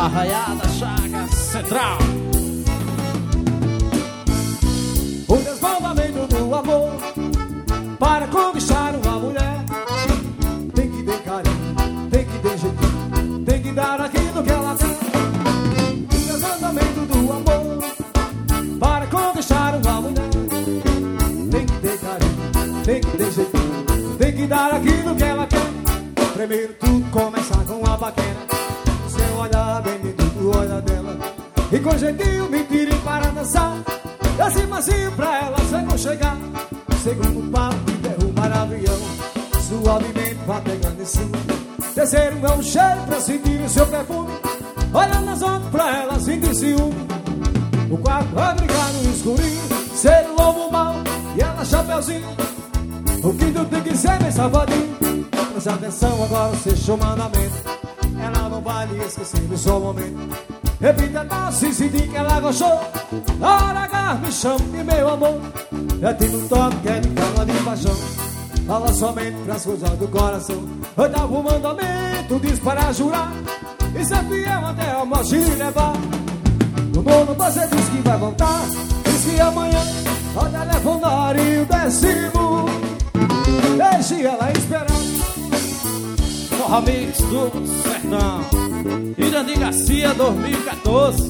Arraiada Chagas Central. O desmandamento do amor para conquistar uma mulher. Tem que ter carinho, tem que ter jeitinho, tem que dar aquilo que ela quer. O desmandamento do amor para conquistar uma mulher. Tem que ter carinho, tem que ter jeitinho, tem que dar aquilo que ela quer. Primeiro tudo começa com a paquera. Você olha bem dentro do olho dela e com jeitinho me tire para dançar. Desce macio pra ela se aconchegar. Segundo papo e derrubar avião. Suavemente vai pegando em cima. Terceiro é um cheiro pra sentir o seu perfume. Olha nas outras pra ela sentir ciúme. O quarto vai brincar no escurinho. Ser o lobo mau e ela chapeuzinho. O quinto tem que ser bem safadinho. Presta atenção agora, você show mandamento. Ela não vai lhe esquecer do seu momento. Repita nossa e sentir que ela gostou. Na hora H me chame, meu amor. Já tive um toque que é de calma de paixão. Fala somente pras coisas do coração. Oitavo mandamento diz para jurar e ser fiel até a morte levar. No mundo você diz que vai voltar. Diz que amanhã ao telefonar e o décimo deixe ela esperar. Forró Mix do Sertão, Irani Garcia 2014.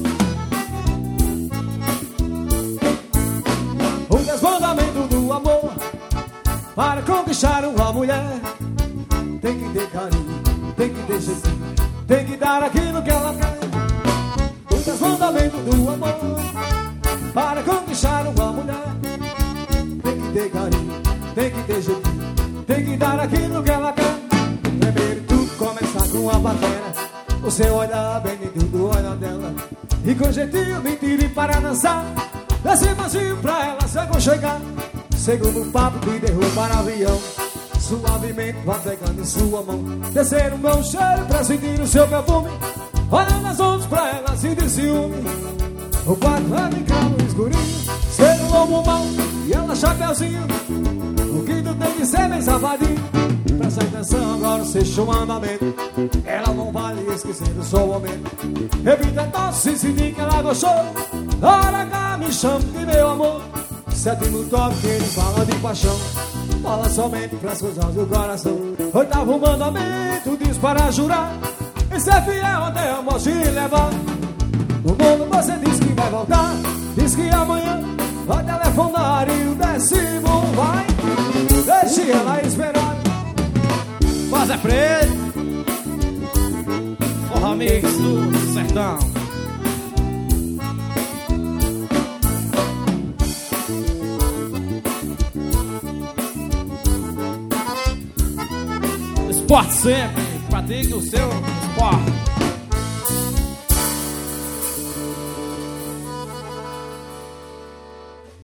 O desmandamento do amor para conquistar uma mulher. Tem que ter carinho, tem que ter jeitinho, tem que dar aquilo que ela quer. O desmandamento do amor para conquistar uma mulher. Tem que ter carinho, tem que ter jeitinho, tem que dar aquilo que ela quer. Primeiro tudo começa com a batera. Você olha bem dentro do olho dela e com jeitinho me tire para dançar. Desce macio pra ela se aconchegar. Segundo papo de derrubar avião. Suavemente vai pegando em sua mão. Terceiro mão cheiro pra sentir o seu perfume. Olha nas outras pra ela sentir ciúme. O quarto vai brincar no escurinho. Ser um lobo mau e ela chapeuzinho. O quinto tem que ser bem safadinho. Presta atenção agora, você show mandamento. Ela não vai lhe esquecer do seu momento. Repita tosse e sentir que ela gostou. Na hora H me chame de meu amor. Sétimo toque que ele fala de paixão. Fala somente pras coisas do coração. Oitavo mandamento diz para jurar e ser fiel até a morte levar. No mundo você diz que vai voltar. Diz que amanhã vai telefonar e o décimo vai. Deixe ela esperar. Voz é preto. Forró Mix do Sertão. Esporte sempre, pratique o seu esporte.